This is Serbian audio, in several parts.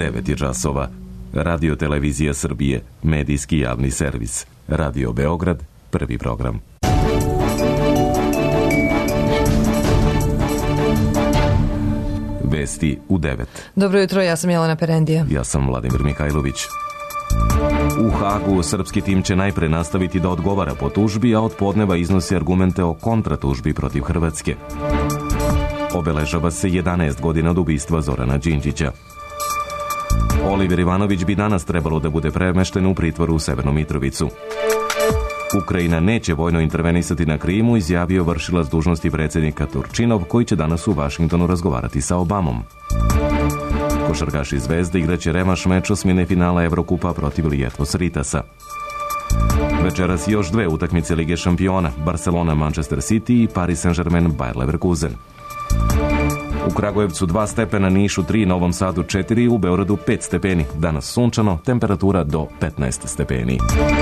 9 je časova. Radio Televizija Srbije, medijski javni servis. Radio Beograd, prvi program. Vesti u 9. Dobro jutro, ja sam Jelena Perendija. Ja sam Vladimir Mihajlović. U Hagu srpski tim će najpre nastaviti da odgovara po tužbi, a od podneva iznosi argumente o kontratužbi protiv Hrvatske. Obeležava se 11 godina od ubistva Zorana Đinđića. Oliver Ivanović bi danas trebalo da bude premešten u pritvoru u Severnu Mitrovicu. Ukrajina neće vojno intervenisati na Krimu, izjavio vršilac dužnosti predsjednika Turčinov, koji će danas u Vašingtonu razgovarati sa Obamom. Košarkaši Zvezde igraće revanš meč osmine finala Evrokupa protiv Lietuvos Rytasa. Večeras još dve utakmice Lige šampiona, Barcelona Manchester City i Paris Saint-Germain Bayer Leverkusen. U Kragujevcu 2 stepena, Nišu 3, Novom Sadu 4, u Beogradu 5 stepeni. Danas sunčano, temperatura do 15 stepeni.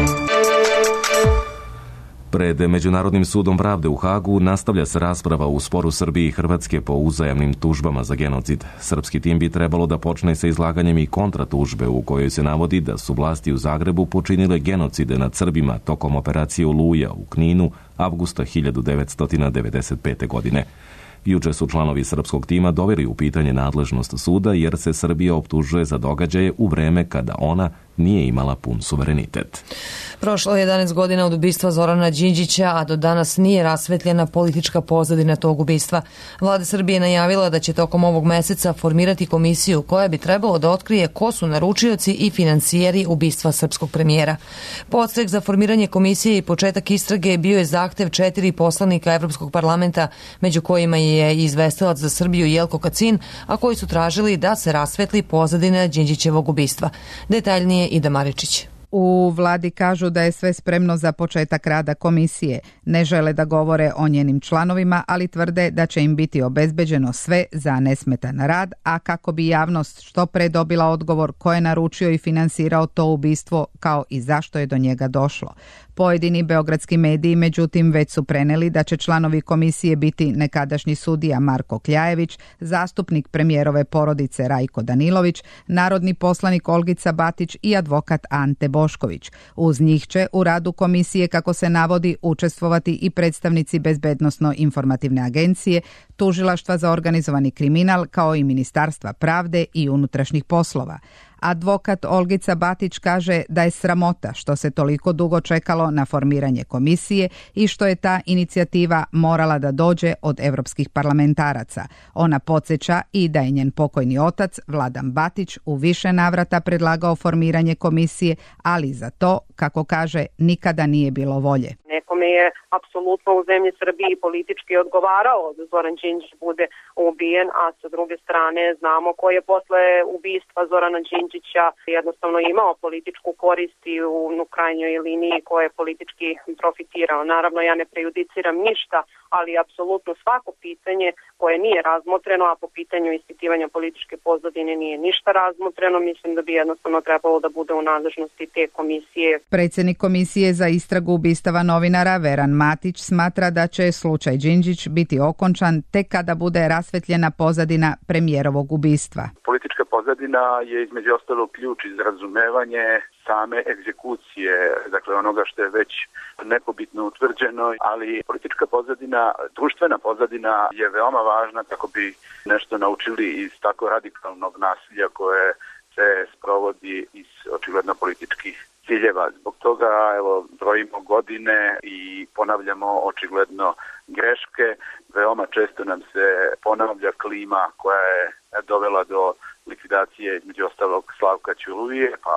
Pred Međunarodnim sudom pravde u Hagu nastavlja se rasprava u sporu Srbije i Hrvatske po uzajamnim tužbama za genocid. Srpski tim bi trebalo da počne sa izlaganjem i kontratužbe u kojoj se navodi da su vlasti u Zagrebu počinile genocide nad Srbima tokom operacije Oluja u Kninu avgusta 1995. godine. Juče su članovi srpskog tima doveli u pitanje nadležnost suda jer se Srbija optužuje za događaje u vreme kada ona nije imala pun suverenitet. Prošlo je 11 godina od ubistva Zorana Đinđića, a do danas nije rasvetljena politička pozadina tog ubistva. Vlada Srbije najavila da će tokom ovog meseca formirati komisiju koja bi trebalo da otkrije ko su naručioci i financijeri ubistva srpskog premijera. Podstrek za formiranje komisije i početak istrage bio je zahtev 4 poslanika Evropskog parlamenta, među kojima je i izvestilac za Srbiju Jelko Kacin, a koji su tražili da se rasvetli pozadina Đinđićevog ubistva. Detaljnije Ida Maričić. U vladi kažu da je sve spremno za početak rada komisije. Ne žele da govore o njenim članovima, ali tvrde da će im biti obezbeđeno sve za nesmetan rad, a kako bi javnost što pre dobila odgovor ko je naručio i finansirao to ubistvo, kao i zašto je do njega došlo. Pojedini beogradski mediji, međutim, već su preneli da će članovi komisije biti nekadašnji sudija Marko Kljajević, zastupnik premijerove porodice Rajko Danilović, narodni poslanik Olgica Batić i advokat Ante Bošković. Uz njih će u radu komisije, kako se navodi, učestvovati i predstavnici Bezbednosno-informativne agencije, Tužilaštva za organizovani kriminal, kao i Ministarstva pravde i unutrašnjih poslova. Advokat Olgica Batić kaže da je sramota što se toliko dugo čekalo na formiranje komisije i što je ta inicijativa morala da dođe od evropskih parlamentaraca. Ona podsjeća i da je njen pokojni otac, Vladan Batić, u više navrata predlagao formiranje komisije, ali za to, kako kaže, nikada nije bilo volje. Nekome je apsolutno u zemlji Srbiji politički odgovarao da Zoran Đinđić bude ubijen, a sa druge strane znamo ko je posle ubistva Zorana Đinđića jednostavno imao političku korist i u krajnjoj liniji ko je politički profitirao. Naravno, ja ne prejudiciram ništa, ali apsolutno svako pitanje koje nije razmotreno, a po pitanju ispitivanja političke pozadine nije ništa razmotreno, mislim da bi jednostavno trebalo da bude u nadležnosti te komisije. Predsjednik komisije za istragu ubistava novinara Veran Matić smatra da će slučaj Đinđić biti okončan tek kada bude rasvetljena pozadina premijerovog ubistva. Politička pozadina je između ostalog ključ za razumevanje same egzekucije, dakle onoga što je već nepobitno utvrđeno, ali politička pozadina, društvena pozadina je veoma važna kako bi nešto naučili iz tako radikalnog nasilja koje se sprovodi iz očigledno političkih ciljeva. Zbog toga brojimo godine i ponavljamo očigledno greške. Veoma često nam se ponavlja klima koja je dovela do likvidacije između ostalog Slavka Ćuruvije, pa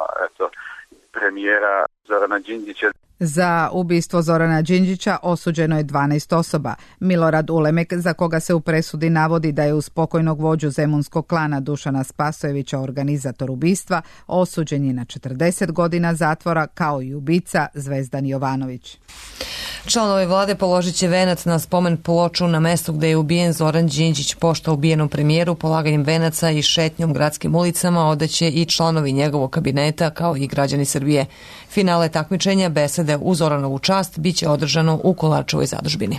premijera Zorana Đinđića. Za ubistvo Zorana Đinđića osuđeno je 12 osoba. Milorad Ulemek, za koga se u presudi navodi da je uz pokojnog vođu zemunskog klana Dušana Spasojevića organizator ubistva, osuđen je na 40 godina zatvora, kao i ubica Zvezdan Jovanović. Članovi vlade položit će venac na spomen ploču na mestu gde je ubijen Zoran Đinđić. Pošto ubijenom premijeru, polaganjem venaca i šetnjom gradskim ulicama odaće i članovi njegovog kabineta, kao i građani Srbije. Finale takmičenja, besede u Zoranovu čast, biće održano u Kolarčevoj zadužbini.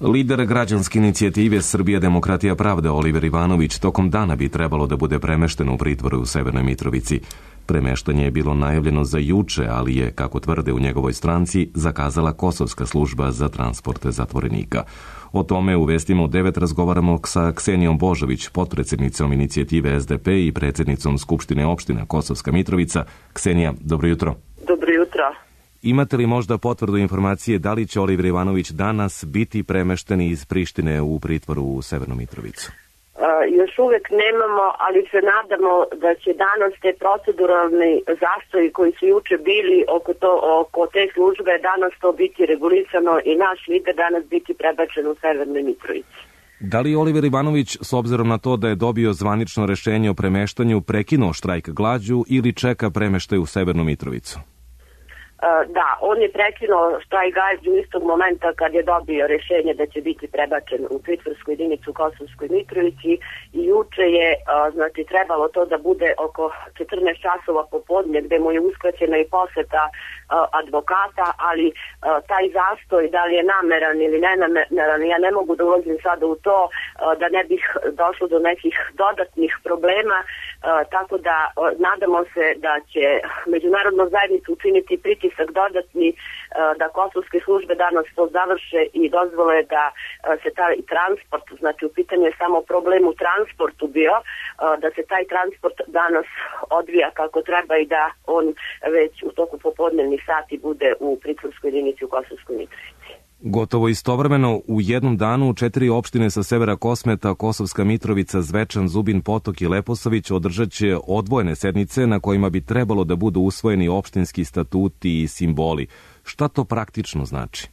Lider građanske inicijative Srbija demokratija pravda Oliver Ivanović tokom dana bi trebalo da bude premešten u pritvor u Severnoj Mitrovici. Premeštanje je bilo najavljeno za juče, ali je, kako tvrde u njegovoj stranci, zakazala Kosovska služba za transporte zatvorenika. O tome u Vestima u 9 razgovaramo sa Ksenijom Božović, potpredsjednicom inicijative SDP i predsjednicom Skupštine opština Kosovska Mitrovica. Ksenija, dobro jutro. Dobro jutro. Imate li možda potvrdu informacije da li će Oliver Ivanović danas biti premešten iz Prištine u pritvoru u Severnu Mitrovicu? Još uvijek nemamo, ali se nadamo da će danas te proceduralni zastoji koji su juče bili oko te službe danas to biti regulisano i naš lider danas biti prebačen u Severnoj Mitrovici. Da li Oliver Ivanović, s obzirom na to da je dobio zvanično rešenje o premeštanju, prekinuo štrajk glađu ili čeka premeštaj u Severnu Mitrovicu? Da, on je prekinuo štrajk glađu istog momenta kad je dobio rješenje da će biti prebačen u pritvorsku jedinicu u Kosovskoj Mitrovici i juče je trebalo to da bude oko 14 časova popodne gdje mu je uskraćena i posjeta advokata, ali taj zastoj, da li je nameran ili nenameran, ja ne mogu da ulazim sada u to da ne bih došlo do nekih dodatnih problema, tako da nadamo se da će međunarodna zajednica učiniti pritisak dodatni da kosovske službe danas to završe i dozvole da se taj transport, znači u pitanju je samo problem u transportu bio, da se taj transport danas odvija kako treba i da on već u toku popodnevnih sati bude u pritvorskoj jedinici u Kosovskoj Mitrovici. Gotovo istovremeno u jednom danu 4 opštine sa severa Kosmeta, Kosovska Mitrovica, Zvečan, Zubin Potok i Leposavić održat će odvojene sednice na kojima bi trebalo da budu usvojeni opštinski statuti i simboli. Šta to praktično znači?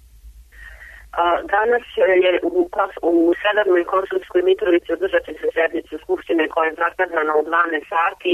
Danas je u Severnoj Kosovskoj Mitrovici održat će se sednica Skupštine koja je zakazana u 12 sati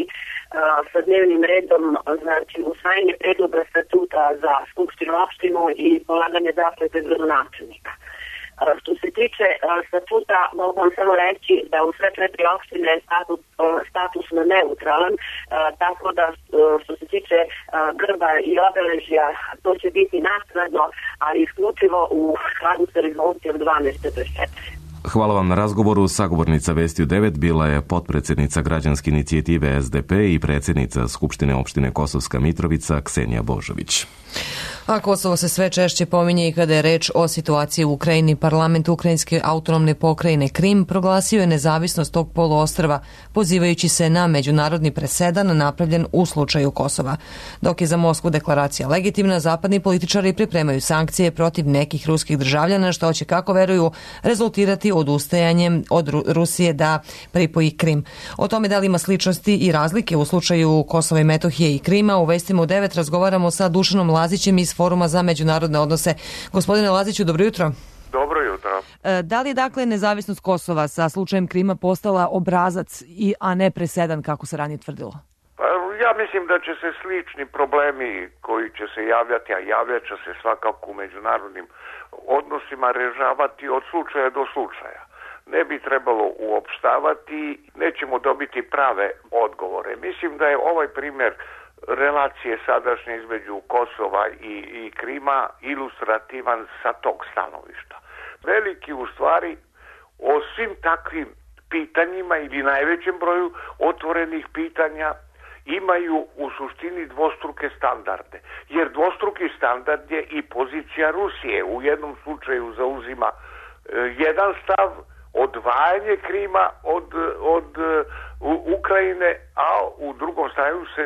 sa dnevnim redom, znači usvajanje predloga statuta za Skupštinu opštinu i polaganje zakletve gradonačelnika. Što se tiče statuta, mogu vam samo reći da u sve 4 opštine je statusno neutralan, tako da što se tiče grba i obeležja, to će biti naknadno, ali isključivo u skladu sa rezolucijom 1244. Hvala vam na razgovoru. Sagovornica Vesti u 9 bila je potpredsjednica građanske inicijative SDP i predsjednica Skupštine opštine Kosovska Mitrovica Ksenija Božović. A Kosovo se sve češće pominje i kada je reč o situaciji u Ukrajini. Parlament Ukrajinske autonomne pokrajine Krim proglasio je nezavisnost tog poluostrva, pozivajući se na međunarodni presedan napravljen u slučaju Kosova. Dok je za Moskvu deklaracija legitimna, zapadni političari pripremaju sankcije protiv nekih ruskih državljana, što će, kako veruju, rezultirati odustajanjem od Rusije da pripoji Krim. O tome da li ima sličnosti i razlike u slučaju Kosova i Metohije i Krima u Vestima u 9 razgovaramo sa Dušanom Lazićem iz Foruma za međunarodne odnose. Gospodine Laziću, dobro jutro. Dobro jutro. Da li je dakle nezavisnost Kosova sa slučajem Krima postala obrazac, a ne presedan kako se ranije tvrdilo? Pa, ja mislim da će se slični problemi koji će se javljati, a javljat će se svakako u međunarodnim odnosima, rješavati od slučaja do slučaja. Ne bi trebalo uopštavati, nećemo dobiti prave odgovore. Mislim da je ovaj primjer relacije sadašnje između Kosova i Krima ilustrativan sa tog stanovišta. Veliki u stvari o svim takvim pitanjima ili najvećem broju otvorenih pitanja imaju u suštini dvostruke standarde. Jer dvostruki standard je i pozicija Rusije. U jednom slučaju zauzima jedan stav, odvajanje Krima od Ukrajine, a u drugom staju se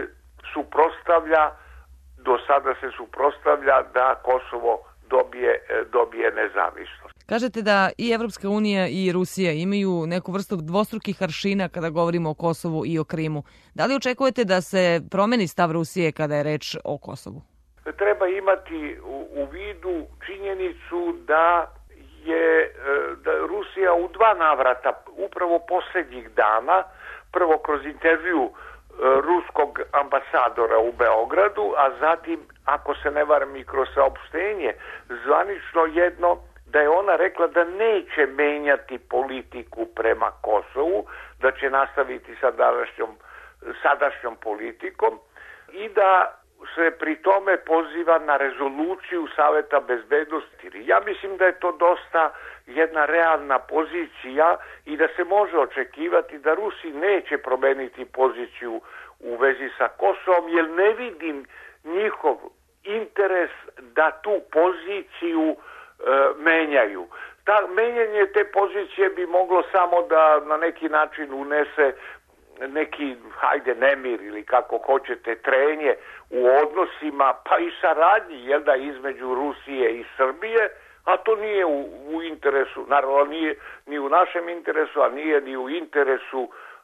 do sada se suprotstavlja da Kosovo dobije nezavisnost. Kažete da i Evropska unija i Rusija imaju neku vrstu dvostrukih aršina kada govorimo o Kosovu i o Krimu. Da li očekujete da se promeni stav Rusije kada je reč o Kosovu? Treba imati u vidu činjenicu da je Rusija u 2 navrata, upravo posljednjih dana, prvo kroz intervju ruskog ambasadora u Beogradu, a zatim, ako se ne varam, i kroz saopštenje zvanično jedno, da je ona rekla da neće menjati politiku prema Kosovu, da će nastaviti sa sadašnjom politikom i da se pri tome poziva na rezoluciju Saveta bezbednosti. Ja mislim da je to dosta jedna realna pozicija i da se može očekivati da Rusi neće promeniti poziciju u vezi sa Kosovom, jer ne vidim njihov interes da tu poziciju menjaju. Menjanje te pozicije bi moglo samo da na neki način unese neki, nemir ili kako hoćete, trenje u odnosima, pa i saradnji, između Rusije i Srbije, a to nije u interesu, naravno nije ni u našem interesu, a nije ni u interesu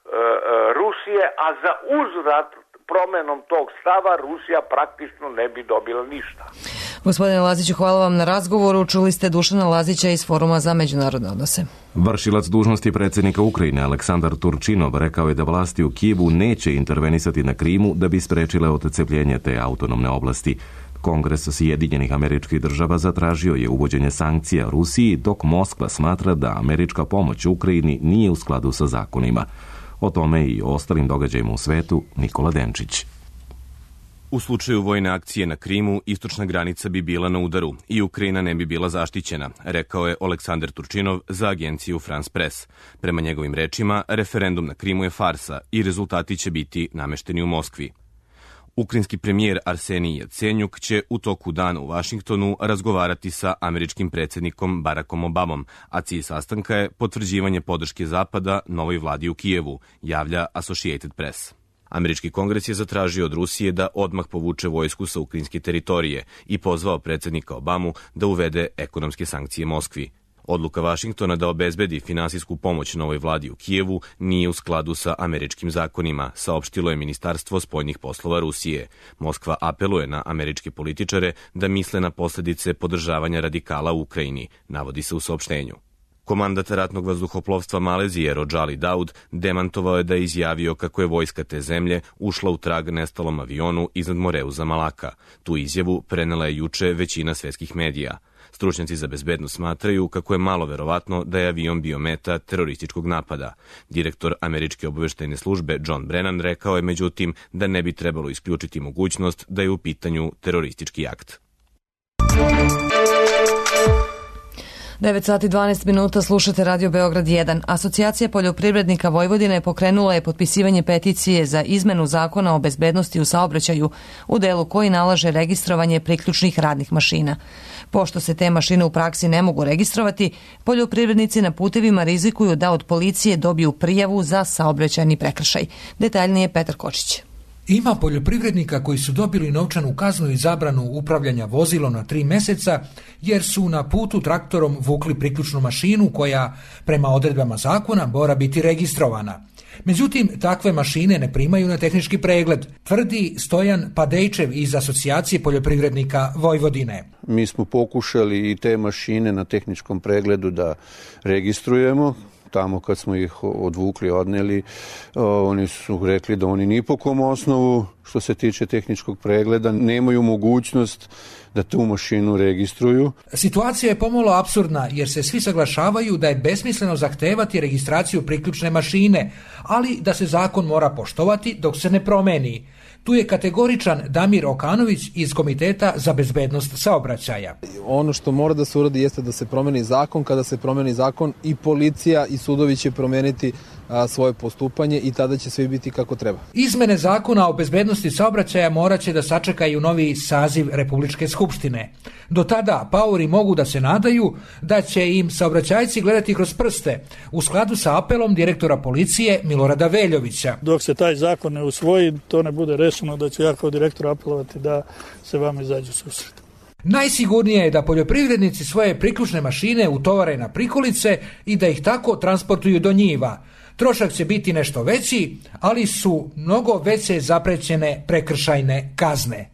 Rusije, a za uzvrat promenom tog stava Rusija praktično ne bi dobila ništa. Gospodine Laziću, hvala vam na razgovoru. Čuli ste Dušana Lazića iz Foruma za međunarodne odnose. Vršilac dužnosti predsjednika Ukrajine Aleksandar Turčinov rekao je da vlasti u Kijevu neće intervenisati na Krimu da bi sprečile otcepljenje te autonomne oblasti. Kongres Sjedinjenih Američkih Država zatražio je uvođenje sankcija Rusiji, dok Moskva smatra da američka pomoć Ukrajini nije u skladu sa zakonima. O tome i o ostalim događajima u svetu Nikola Denčić. U slučaju vojne akcije na Krimu, istočna granica bi bila na udaru i Ukrajina ne bi bila zaštićena, rekao je Aleksandar Turčinov za agenciju France Press. Prema njegovim rečima, referendum na Krimu je farsa i rezultati će biti namešteni u Moskvi. Ukrajinski premijer Arsenij Jacenjuk će u toku dana u Vašingtonu razgovarati sa američkim predsjednikom Barackom Obamom, a cilj sastanka je potvrđivanje podrške Zapada novoj vladi u Kijevu, javlja Associated Press. Američki kongres je zatražio od Rusije da odmah povuče vojsku sa ukrajinske teritorije i pozvao predsjednika Obamu da uvede ekonomske sankcije Moskvi. Odluka Vašingtona da obezbedi finansijsku pomoć novoj vladi u Kijevu nije u skladu sa američkim zakonima, saopštilo je Ministarstvo spoljnih poslova Rusije. Moskva apeluje na američke političare da misle na posljedice podržavanja radikala u Ukrajini, navodi se u saopštenju. Komandant ratnog vazduhoplovstva Malezije Rojali Daud demantovao je da je izjavio kako je vojska te zemlje ušla u trag nestalom avionu iznad Moreuza Malaka. Tu izjavu prenela je juče većina svetskih medija. Stručnjaci za bezbednost smatraju kako je malo verovatno da je avion bio meta terorističkog napada. Direktor američke obaveštajne službe John Brennan rekao je međutim da ne bi trebalo isključiti mogućnost da je u pitanju teroristički akt. 9 sati 12 minuta, slušate Radio Beograd 1. Asocijacija poljoprivrednika Vojvodine pokrenula je potpisivanje peticije za izmenu zakona o bezbednosti u saobraćaju u delu koji nalaže registrovanje priključnih radnih mašina. Pošto se te mašine u praksi ne mogu registrovati, poljoprivrednici na putevima rizikuju da od policije dobiju prijavu za saobraćajni prekršaj. Detaljnije Petar Kočić. Ima poljoprivrednika koji su dobili novčanu kaznu i zabranu upravljanja vozilom na 3 meseca jer su na putu traktorom vukli priključnu mašinu koja prema odredbama zakona mora biti registrovana. Međutim, takve mašine ne primaju na tehnički pregled, tvrdi Stojan Padejčev iz Asocijacije poljoprivrednika Vojvodine. Mi smo pokušali i te mašine na tehničkom pregledu da registrujemo. Tamo kad smo ih odvukli, odneli, oni su rekli da oni ni po kom osnovu, što se tiče tehničkog pregleda, nemaju mogućnost da tu mašinu registruju. Situacija je pomalo apsurdna jer se svi saglašavaju da je besmisleno zahtevati registraciju priključne mašine, ali da se zakon mora poštovati dok se ne promeni. Tu je kategoričan Damir Okanović iz Komiteta za bezbednost saobraćaja. Ono što mora da se uradi jeste da se promeni zakon. Kada se promeni zakon i policija i sudovi će promeniti svoje postupanje i tada će sve biti kako treba. Izmene zakona o bezbednosti saobraćaja morat će da sačekaju novi saziv Republičke skupštine. Do tada paori mogu da se nadaju da će im saobraćajci gledati kroz prste, u skladu sa apelom direktora policije Milorada Veljovića. Dok se taj zakon ne usvoji, to ne bude rešeno, da ću ja kao direktor apelovati da se vama izađu susret. Najsigurnije je da poljoprivrednici svoje priključne mašine utovare na prikolice i da ih tako transportuju do njiva. Trošak će biti nešto veći, ali su mnogo veće zaprećene prekršajne kazne.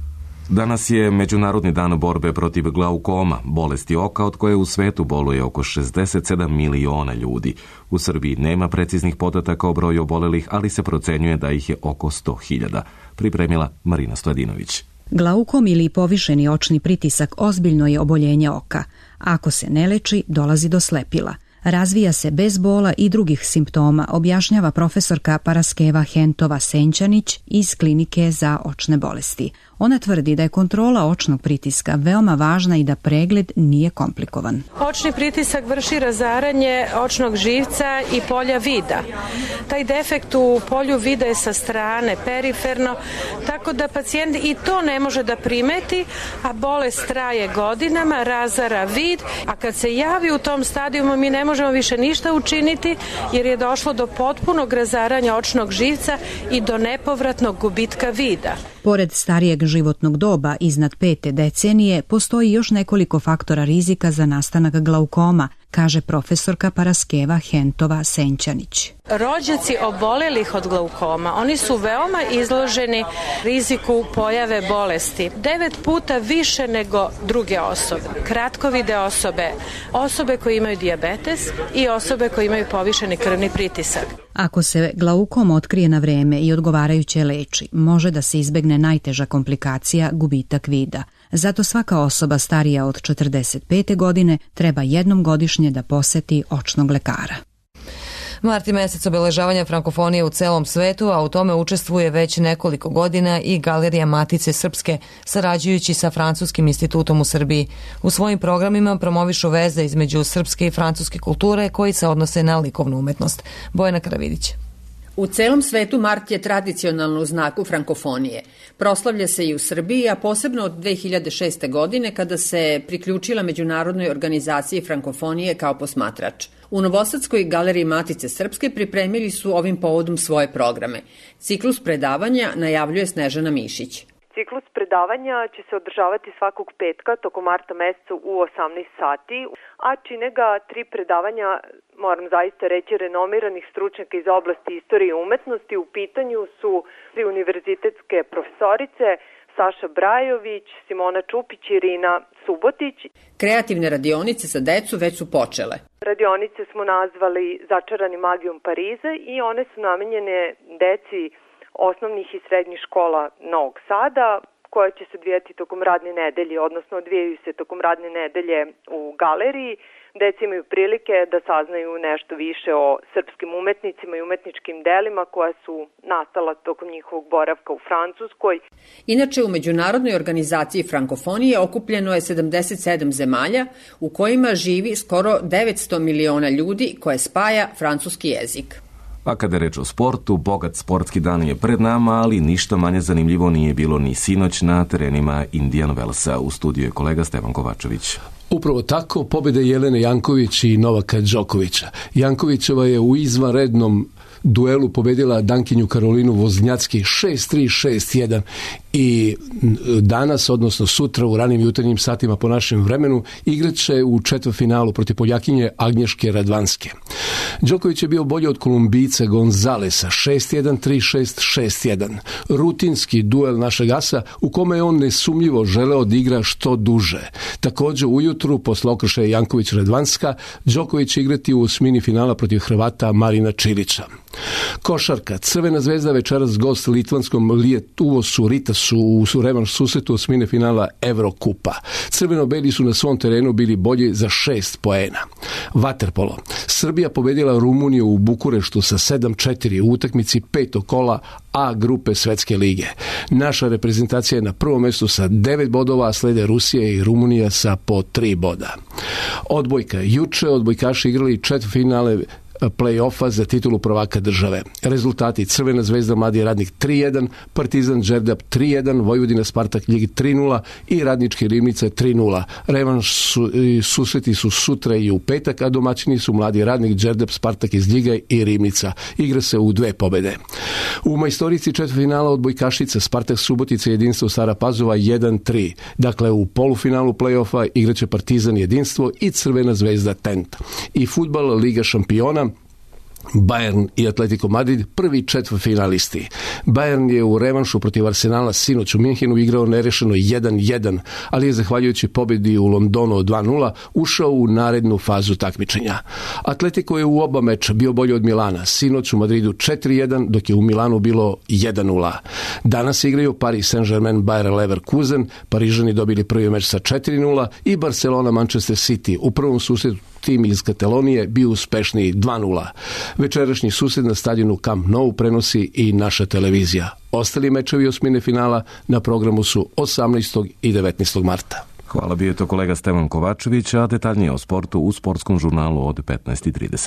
Danas je Međunarodni dan borbe protiv glaukoma, bolesti oka od koje u svetu boluje oko 67 miliona ljudi. U Srbiji nema preciznih podataka o broju obolelih, ali se procenjuje da ih je oko 100.000. Pripremila Marina Stojadinović. Glaukom ili povišeni očni pritisak ozbiljno je oboljenje oka. Ako se ne leči, dolazi do slepila. razvija se bez bola i drugih simptoma, objašnjava profesorka Paraskeva Hentova-Senčanić iz Klinike za očne bolesti. Ona tvrdi da je kontrola očnog pritiska veoma važna i da pregled nije komplikovan. Očni pritisak vrši razaranje očnog živca i polja vida. Taj defekt u polju vida je sa strane, periferno, tako da pacijent i to ne može da primeti, a bolest traje godinama, razara vid, a kad se javi u tom stadijumu mi ne možemo više ništa učiniti jer je došlo do potpunog razaranja očnog živca i do nepovratnog gubitka vida. Pored starijeg životnog doba iznad 5. decenije postoji još nekoliko faktora rizika za nastanak glaukoma, kaže profesorka Paraskeva Hentova-Senčanić. Rođaci obolelih od glaukoma, oni su veoma izloženi riziku pojave bolesti. 9 puta više nego druge osobe. Kratkovide osobe, osobe koje imaju dijabetes i osobe koje imaju povišeni krvni pritisak. Ako se glaukom otkrije na vreme i odgovarajuće leči, može da se izbegne najteža komplikacija, gubitak vida. Zato svaka osoba starija od 45. godine treba jednom godišnje da poseti očnog lekara. Mart je mesec obeležavanja frankofonije u celom svetu, a u tome učestvuje već nekoliko godina i Galerija Matice Srpske, sarađujući sa Francuskim institutom u Srbiji. U svojim programima promovišu veze između srpske i francuske kulture koji se odnose na likovnu umetnost. Bojana Karavidić. U celom svetu mart je tradicionalno u znaku frankofonije. Proslavlja se i u Srbiji, a posebno od 2006. godine kada se priključila Međunarodnoj organizaciji frankofonije kao posmatrač. U Novosadskoj Galeriji Matice Srpske pripremili su ovim povodom svoje programe. Ciklus predavanja najavljuje Snežana Mišić. Ciklus predavanja će se održavati svakog petka tokom marta meseca u 18 sati, a čine ga 3 predavanja, moram zaista reći, renomiranih stručnjaka iz oblasti istorije i umetnosti. U pitanju su 3 univerzitetske profesorice, Saša Brajović, Simona Čupić i Irina Subotić. Kreativne radionice za decu već su počele. Radionice smo nazvali Začarani magijom Pariza i one su namenjene deci osnovnih i srednjih škola Novog Sada, koja će se odvijati tokom radne nedelje, odnosno odvijaju se tokom radne nedelje u galeriji. Deca imaju prilike da saznaju nešto više o srpskim umetnicima i umetničkim delima koja su nastala tokom njihovog boravka u Francuskoj. Inače, u Međunarodnoj organizaciji frankofonije okupljeno je 77 zemalja u kojima živi skoro 900 miliona ljudi koje spaja francuski jezik. A kada je reč o sportu, bogat sportski dan je pred nama, ali ništa manje zanimljivo nije bilo ni sinoć na terenima Indian Wellsa. U studiju je kolega Stefan Kovačević. Upravo tako, pobjede Jelene Janković i Novaka Đokovića. Jankovićeva je u izvanrednom duelu pobedila Dankinju Karolinu Voznjacki 6-3, 6-1 i danas, odnosno sutra u ranim jutarnjim satima po našem vremenu, igraće u četvrtfinalu protiv Poljakinje Agnješke Radvanske. Đoković je bio bolji od Kolumbijca Gonzalesa 6-1, 3-6, 6-1. Rutinski duel našeg asa u kome je on nesumnjivo želeo da igra što duže. Također ujutru, posle okršaja Janković-Radvanska, Đoković će igrati u osmini finala protiv Hrvata Marina Čilića. Košarka. Crvena zvezda večeras gost litvanskom Lietuvosu Ritasu u revanš susretu osmine finala Evrokupa. Crveno-beli su na svom terenu bili bolji za 6 poena. Vaterpolo. Srbija pobedila Rumuniju u Bukureštu sa 7-4 u utakmici 5. kola A grupe Svetske lige. Naša reprezentacija je na prvom mjestu sa 9 bodova, a slede Rusija i Rumunija sa po 3 boda. Odbojka. Juče odbojkaši igrali četvrtfinale play-offa za titulu prvaka države. Rezultati: Crvena zvezda Mladi Radnik 3-1, Partizan Đerdap 3-1, Vojvodina Spartak Ljig 3-0 i Radnički Rivnica 3-0. Revanš susreti su sutra i u petak, a domaćini su Mladi Radnik, Đerdap, Spartak iz Ljiga i Rivnica. Igra se u 2 pobjede. U majstorici četvrtfinala odbojkašica Spartak Subotica Jedinstvo Stara Pazova 1-3. Dakle, u polufinalu play-offa igraće Partizan Jedinstvo i Crvena zvezda Tent. I fudbal Liga šampiona, Bayern i Atletico Madrid prvi četvrtfinalisti. Bayern je u revanšu protiv Arsenala sinoć u Minhenu igrao nerešeno 1-1, ali je zahvaljujući pobjedi u Londonu 2-0 ušao u narednu fazu takmičenja. Atletico je u oba meča bio bolji od Milana, sinoć u Madridu 4-1, dok je u Milanu bilo 1-0. Danas igraju Paris Saint-Germain Bayer Leverkusen, Parižani dobili prvi meč sa 4-0 i Barcelona Manchester City u prvom susretu tim iz Katalonije bio uspešniji 2:0. Večerašnji susret na stadionu Camp Nou prenosi i naša televizija. Ostali mečevi osmine finala na programu su 18. i 19. marta. Hvala, bio je to kolega Stevan Kovačević, a detaljnije o sportu u sportskom žurnalu od 15:30.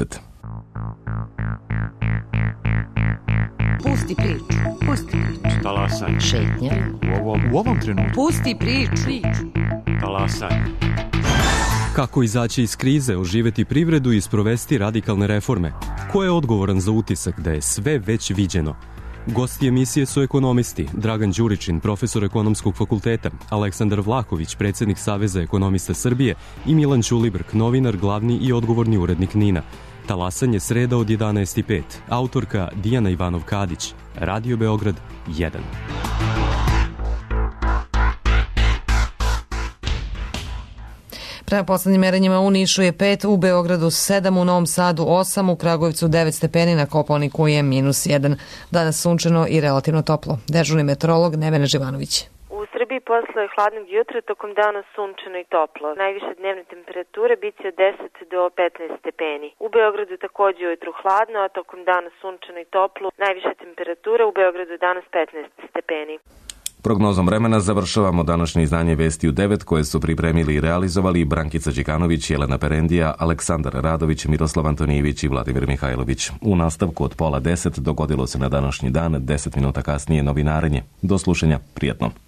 Pusti priču. Pusti priču. Talasaj. Šetnja. U ovom trenutku. Pusti priču. Talasaj. Kako izaći iz krize, oživeti privredu i sprovesti radikalne reforme? Ko je odgovoran za utisak da je sve već viđeno? Gosti emisije su ekonomisti Dragan Đuričin, profesor ekonomskog fakulteta, Aleksandar Vlahović, predsjednik Saveza ekonomista Srbije i Milan Ćulibrk, novinar, glavni i odgovorni urednik NIN-a. Talasanje sreda od 11:05. Autorka Dijana Ivanov-Kadić. Radio Beograd 1. Prema poslednjim merenjima u Nišu je 5, u Beogradu 7, u Novom Sadu 8, u Kragujevcu 9 stepeni, na Kopaoniku je -1. Danas sunčano i relativno toplo. Dežurni meteorolog Nevena Živanović. U Srbiji posle hladnog jutra tokom dana sunčano i toplo. Najviše dnevne temperature biće od 10 do 15 stepeni. U Beogradu takođe ujutru hladno, a tokom dana sunčano i toplo. Najviše temperatura u Beogradu danas 15 stepeni. Prognozom vremena završavamo današnje izdanje Vesti u 9 koje su pripremili i realizovali Brankica Đikanović, Jelena Perendija, Aleksandar Radović, Miroslav Antonijević i Vladimir Mihajlović. U nastavku od 9:30 dogodilo se na današnji dan, 10 minuta kasnije novinarenje. Do slušanja, prijatno.